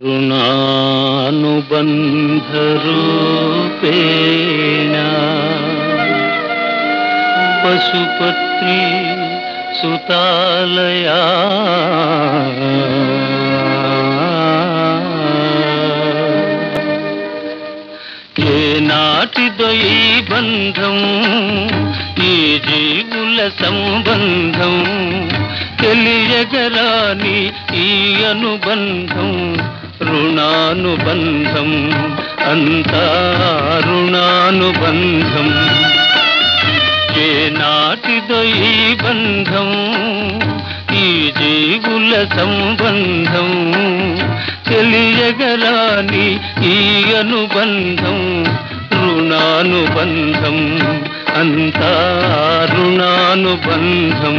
ऋणानुबन्धरूपेण पशुपत्री सुतालया ఏనాటిదో ఈ బంధం, ఈ జీవుల సంబంధం, తెలియగరాని ఈ అనుబంధం, రుణానుబంధం, అంతా రుణానుబంధం. ఏనాటిదో ఈ బంధం, ఈ జీవుల సంబంధం, తెలియగరాని ఈ అనుబంధం, రుణానుబంధం, అంతా రుణానుబంధం.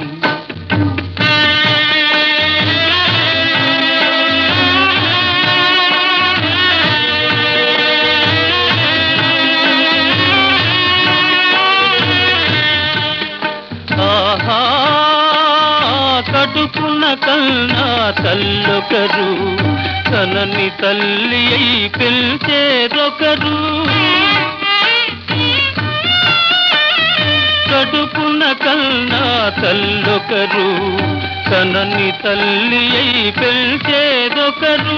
ఆహా, కడుపున కన్నా తల్లొకరు, కనని తల్లి అయి పిలిచేదొకరు. కడుపున కన్నా తల్లొకరు, కనని తల్లి అయి పిలిచేదొకరు.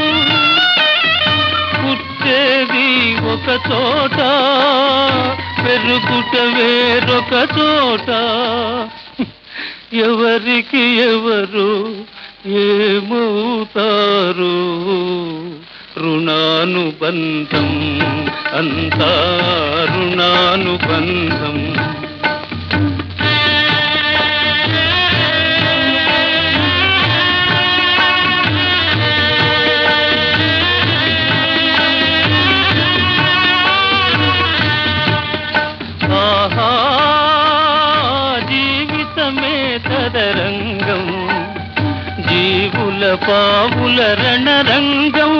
పుట్టేది ఒక చోట, పెరుగుట వేరొక చోట. ఎవరికి ఎవరు ఏమవుతారు, రుణానుబంధం, అంతా రుణానుబంధం. ఆహా, జీవితమే తదరంగం, జీవుల పావుల రణరంగం.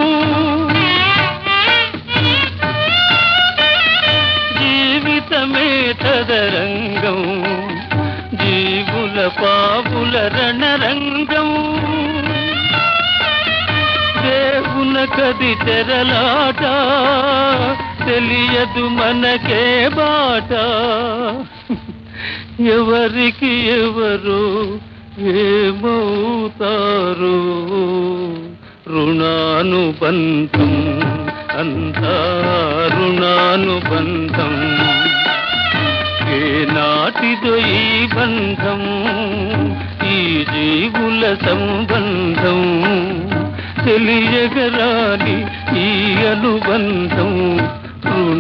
జీవితమే తదరంగం, జీవుల పావుల రణరంగం. దేవున కది తెరలాట, తెలియదు మనకే బాట. ఎవరికి ఎవరు ఏమవుతారు, రుణానుబంధం, అంతా రుణానుబంధం. ఏనాటిదో ఈ బంధం, ఈ జీవుల సంబంధం, తెలియగరాని ఈ అనుబంధం,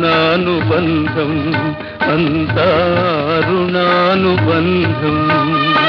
రుణానుబంధం, అంతా రుణానుబంధం.